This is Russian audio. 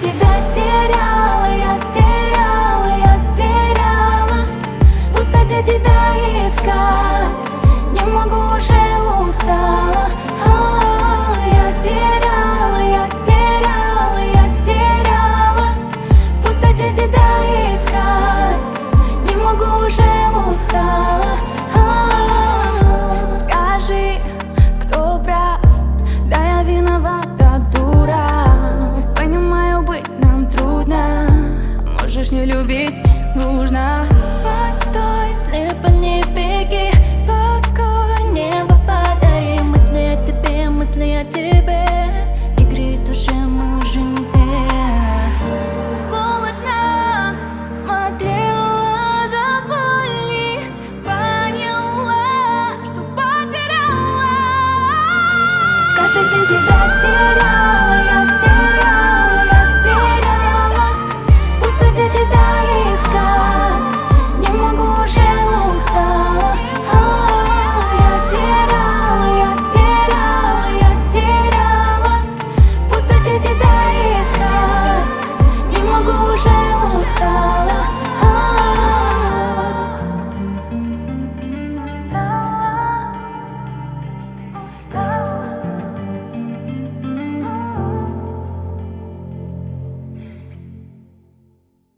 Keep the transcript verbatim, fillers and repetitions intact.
тебя теряла, я теряла, я теряла. В пустоте тебя искать, не могу, уже устала. А, я теряла, я теряла, я теряла. В пустоте тебя искать, не могу, уже устала. А, скажи, кто прав? Да, я виновата, дура. Понимаю, быть нам трудно. Можешь не любить, нужно.